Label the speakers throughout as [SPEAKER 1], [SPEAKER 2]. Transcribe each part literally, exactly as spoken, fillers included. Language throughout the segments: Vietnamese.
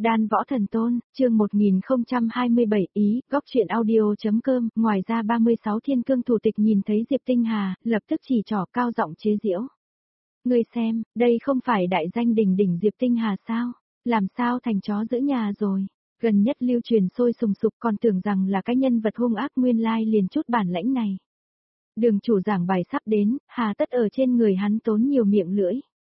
[SPEAKER 1] Đan Võ Thần Tôn, chương một nghìn không trăm hai mươi bảy ý, góc truyện audio.com, ngoài ra ba mươi sáu thiên cương thủ tịch nhìn thấy Diệp Tinh Hà, lập tức chỉ trỏ cao giọng chế giễu. Ngươi xem, đây không phải đại danh đỉnh đỉnh Diệp Tinh Hà sao? Làm sao thành chó giữ nhà rồi? Gần nhất lưu truyền sôi sùng sục còn tưởng rằng là cái nhân vật hung ác nguyên lai liền chút bản lãnh này. Đường chủ giảng bài sắp đến, hà tất ở trên người hắn tốn nhiều miệng lưỡi.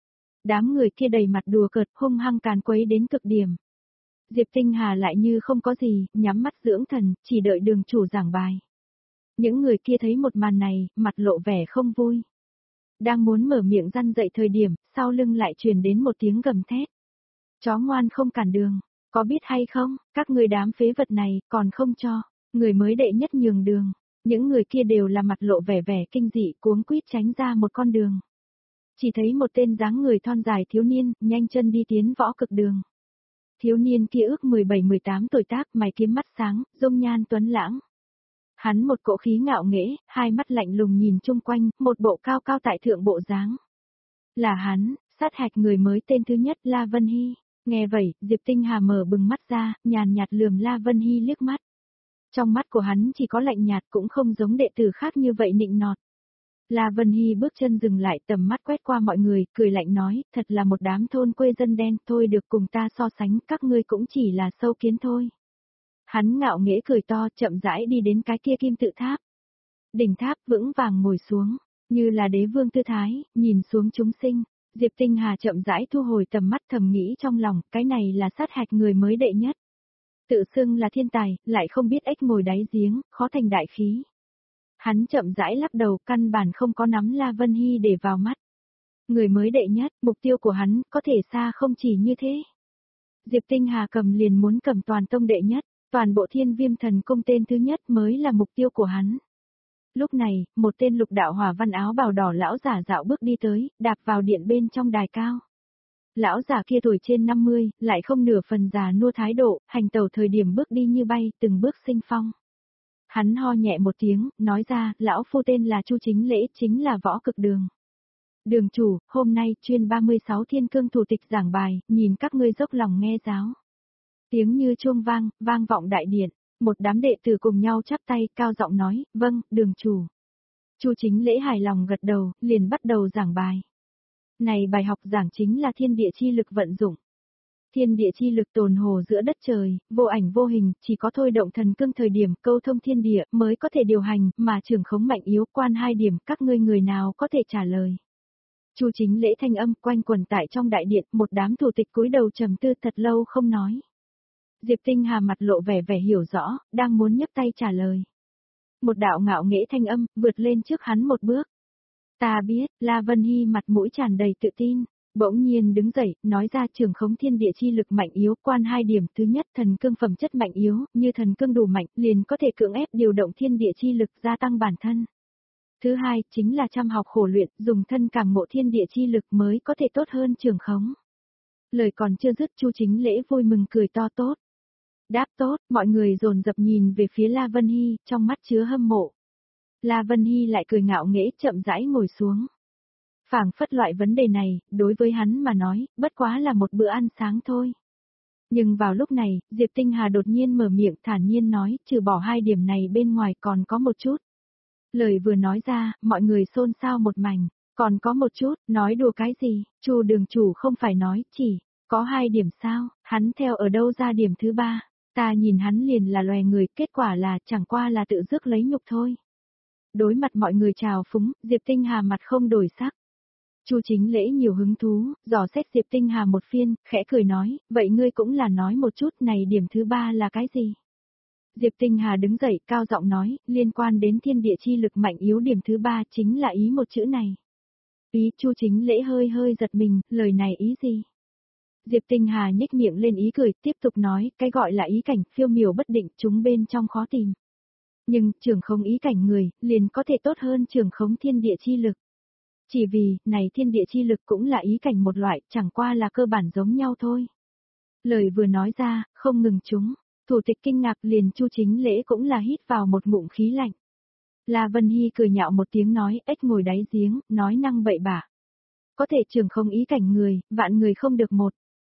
[SPEAKER 1] Đám người kia đầy mặt đùa cợt hung hăng càn quấy đến cực điểm. Diệp Tinh Hà lại như không có gì, nhắm mắt dưỡng thần, chỉ đợi đường chủ giảng bài. Những người kia thấy một màn này, mặt lộ vẻ không vui. Đang muốn mở miệng răn dậy thời điểm, sau lưng lại truyền đến một tiếng gầm thét. Chó ngoan không cản đường, có biết hay không, các người đám phế vật này, còn không cho, người mới đệ nhất nhường đường. Những người kia đều là mặt lộ vẻ vẻ kinh dị cuống quýt tránh ra một con đường. Chỉ thấy một tên dáng người thon dài thiếu niên, nhanh chân đi tiến võ cực đường. Thiếu niên kia ước mười bảy mười tám tuổi tác, mày kiếm mắt sáng, dung nhan tuấn lãng. Hắn một cỗ khí ngạo nghễ, hai mắt lạnh lùng nhìn chung quanh, một bộ cao cao tại thượng bộ dáng. Là hắn, sát hạch người mới tên thứ nhất La Vân Hy. Nghe vậy, Diệp Tinh Hà mở bừng mắt ra, nhàn nhạt lườm La Vân Hy liếc mắt. Trong mắt của hắn chỉ có lạnh nhạt cũng không giống đệ tử khác như vậy nịnh nọt. La Vân Hy bước chân dừng lại tầm mắt quét qua mọi người, cười lạnh nói, thật là một đám thôn quê dân đen, thôi được cùng ta so sánh, các ngươi cũng chỉ là sâu kiến thôi. Hắn ngạo nghễ cười to, chậm rãi đi đến cái kia kim tự tháp. Đỉnh tháp vững vàng ngồi xuống, như là đế vương tư thái, nhìn xuống chúng sinh. Diệp Tinh Hà chậm rãi thu hồi tầm mắt thầm nghĩ trong lòng, cái này là sát hạch người mới đệ nhất. Tự xưng là thiên tài, lại không biết ếch ngồi đáy giếng, khó thành đại khí. Hắn chậm rãi lắc đầu, căn bản không có nắm La Vân Hy để vào mắt. Người mới đệ nhất, mục tiêu của hắn, có thể xa không chỉ như thế. Diệp Tinh Hà cầm liền muốn cầm toàn tông đệ nhất, toàn bộ thiên viêm thần cung tên thứ nhất mới là mục tiêu của hắn. Lúc này, một tên lục đạo hỏa văn áo bào đỏ lão giả dạo bước đi tới, đạp vào điện bên trong đài cao. Lão giả kia tuổi trên năm mươi, lại không nửa phần già nua thái độ, hành tẩu thời điểm bước đi như bay, từng bước sinh phong. Hắn ho nhẹ một tiếng, nói ra, lão phu tên là Chu Chính Lễ, chính là võ cực đường. Đường chủ, hôm nay chuyên ba mươi sáu thiên cương thủ tịch giảng bài, nhìn các ngươi dốc lòng nghe giáo. Tiếng như chuông vang, vang vọng đại điện, một đám đệ tử cùng nhau chắp tay, cao giọng nói, vâng, đường chủ. Chu Chính Lễ hài lòng gật đầu, liền bắt đầu giảng bài. Này bài học giảng chính là thiên địa chi lực vận dụng. Thiên địa chi lực tồn hồ giữa đất trời, vô ảnh vô hình, chỉ có thôi động thần cương thời điểm câu thông thiên địa mới có thể điều hành, mà trưởng khống mạnh yếu quan hai điểm, các ngươi người nào có thể trả lời. Chu Chính Lễ thanh âm quanh quẩn tại trong đại điện, một đám thủ tịch cúi đầu trầm tư thật lâu không nói. Diệp Tinh Hà mặt lộ vẻ vẻ hiểu rõ, đang muốn nhấc tay trả lời. Một đạo ngạo nghễ thanh âm, vượt lên trước hắn một bước. Ta biết, La Vân Hy mặt mũi tràn đầy tự tin, bỗng nhiên đứng dậy, nói ra trưởng khống thiên địa chi lực mạnh yếu quan hai điểm. Thứ nhất, thần cương phẩm chất mạnh yếu, như thần cương đủ mạnh, liền có thể cưỡng ép điều động thiên địa chi lực gia tăng bản thân. Thứ hai, chính là chăm học khổ luyện, dùng thân cảm ngộ thiên địa chi lực mới có thể tốt hơn trưởng khống. Lời còn chưa dứt, Chu Chính Lễ vui mừng cười to tốt. Đáp tốt, mọi người dồn dập nhìn về phía La Vân Hy, trong mắt chứa hâm mộ. La Vân Hy lại cười ngạo nghễ chậm rãi ngồi xuống. Phảng phất loại vấn đề này, đối với hắn mà nói, bất quá là một bữa ăn sáng thôi. Nhưng vào lúc này, Diệp Tinh Hà đột nhiên mở miệng thản nhiên nói, trừ bỏ hai điểm này bên ngoài còn có một chút. Lời vừa nói ra, mọi người xôn xao một mảnh, còn có một chút, nói đùa cái gì, Chu đường chủ không phải nói, chỉ, có hai điểm sao, hắn theo ở đâu ra điểm thứ ba, ta nhìn hắn liền là loè người, kết quả là chẳng qua là tự rước lấy nhục thôi. Đối mặt mọi người chào phúng, Diệp Tinh Hà mặt không đổi sắc. Chu Chính Lễ nhiều hứng thú, dò xét Diệp Tinh Hà một phiên, khẽ cười nói, vậy ngươi cũng là nói một chút này điểm thứ ba là cái gì? Diệp Tinh Hà đứng dậy, cao giọng nói, liên quan đến thiên địa chi lực mạnh yếu điểm thứ ba chính là ý một chữ này. Ý, Chu Chính Lễ hơi hơi giật mình, lời này ý gì? Diệp Tinh Hà nhếch miệng lên ý cười, tiếp tục nói, cái gọi là ý cảnh phiêu miểu bất định, chúng bên trong khó tìm. Nhưng, trưởng khống ý cảnh người, liền có thể tốt hơn trưởng khống thiên địa chi lực. Chỉ vì, này thiên địa chi lực cũng là ý cảnh một loại, chẳng qua là cơ bản giống nhau thôi. Lời vừa nói ra, không ngừng chúng, thủ tịch kinh ngạc liền Chu Chính Lễ cũng là hít vào một ngụm khí lạnh. La Vân Hy cười nhạo một tiếng nói, ếch ngồi đáy giếng, nói năng bậy bạ. Có thể trưởng không ý cảnh người, vạn người không được một.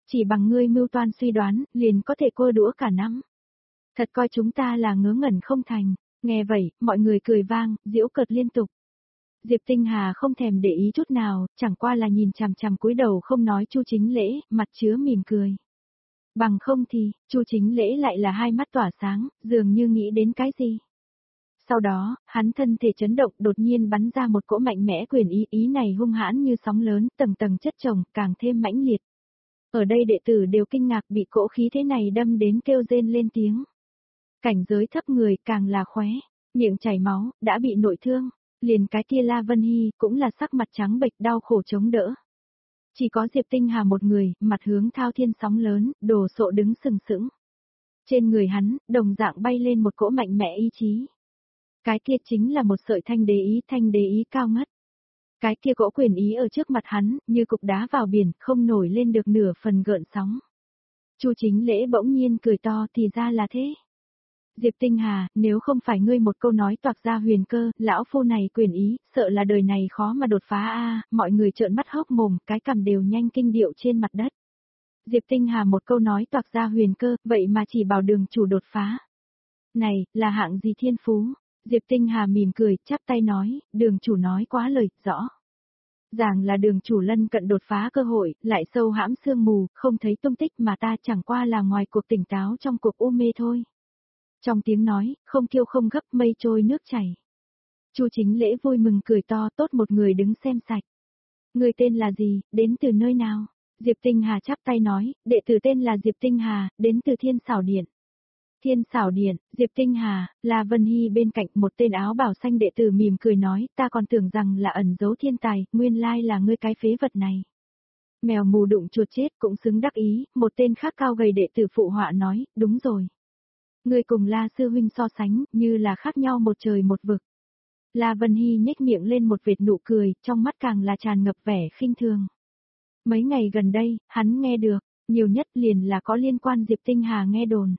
[SPEAKER 1] Chỉ bằng ngươi mưu toan suy đoán, liền có thể cô đũa cả năm. Thật coi chúng ta là ngớ ngẩn không thành. Nghe vậy, mọi người cười vang, giễu cợt liên tục. Diệp Tinh Hà không thèm để ý chút nào, chẳng qua là nhìn chằm chằm cúi đầu không nói Chu Chính Lễ, mặt chứa mỉm cười. Bằng không thì, Chu Chính Lễ lại là hai mắt tỏa sáng, dường như nghĩ đến cái gì. Sau đó, hắn thân thể chấn động đột nhiên bắn ra một cỗ mạnh mẽ quyền ý, ý này hung hãn như sóng lớn, tầng tầng chất chồng, càng thêm mãnh liệt. Ở đây đệ tử đều kinh ngạc bị cỗ khí thế này đâm đến kêu rên lên tiếng. Cảnh giới thấp người càng là khóe, miệng chảy máu, đã bị nội thương, liền cái kia La Vân Hy cũng là sắc mặt trắng bệch đau khổ chống đỡ. Chỉ có Diệp Tinh Hà một người, mặt hướng thao thiên sóng lớn, đồ sộ đứng sừng sững. Trên người hắn, đồng dạng bay lên một cỗ mạnh mẽ ý chí. Cái kia chính là một sợi thanh đế ý, thanh đế ý cao ngất. Cái kia cỗ quyền ý ở trước mặt hắn, như cục đá vào biển, không nổi lên được nửa phần gợn sóng. Chu Chính Lễ bỗng nhiên cười to, thì ra là thế. Diệp Tinh Hà, nếu không phải ngươi một câu nói toạc ra huyền cơ, lão phu này quyền ý, sợ là đời này khó mà đột phá a. Mọi người trợn mắt hốc mồm, cái cằm đều nhanh kinh điệu trên mặt đất. Diệp Tinh Hà một câu nói toạc ra huyền cơ, vậy mà chỉ bảo đường chủ đột phá. Này, là hạng gì thiên phú? Diệp Tinh Hà mỉm cười, chắp tay nói, đường chủ nói quá lời, rõ. Ràng là đường chủ lân cận đột phá cơ hội, lại sâu hãm sương mù, không thấy tung tích mà ta chẳng qua là ngoài cuộc tỉnh táo trong cuộc u mê thôi. Trong tiếng nói, không kiêu không gấp mây trôi nước chảy. Chu Chính Lễ vui mừng cười to, tốt một người đứng xem sạch. Người tên là gì, đến từ nơi nào? Diệp Tinh Hà chắp tay nói, đệ tử tên là Diệp Tinh Hà, đến từ Thiên Xảo Điện. Thiên Xảo Điện, Diệp Tinh Hà, La Vân Hy bên cạnh một tên áo bảo xanh đệ tử mỉm cười nói, ta còn tưởng rằng là ẩn giấu thiên tài, nguyên lai là ngươi cái phế vật này. Mèo mù đụng chuột chết cũng xứng đắc ý, một tên khác cao gầy đệ tử phụ họa nói, đúng rồi. Ngươi cùng La sư huynh so sánh, như là khác nhau một trời một vực. La Vân Hy nhếch miệng lên một vệt nụ cười, trong mắt càng là tràn ngập vẻ khinh thường. Mấy ngày gần đây, hắn nghe được, nhiều nhất liền là có liên quan Diệp Tinh Hà nghe đồn.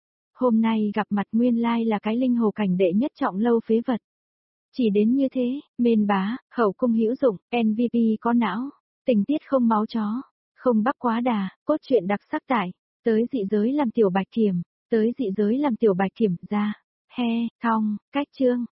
[SPEAKER 1] Hôm nay gặp mặt nguyên lai là cái linh hồ cảnh đệ nhất trọng lâu phế vật. Chỉ đến như thế, mên bá, khẩu cung hữu dụng, em vê pê có não, tình tiết không máu chó, không bắp quá đà, cốt truyện đặc sắc tại, tới dị giới làm tiểu bạch kiểm, tới dị giới làm tiểu bạch kiểm ra, he, thong, cách chương.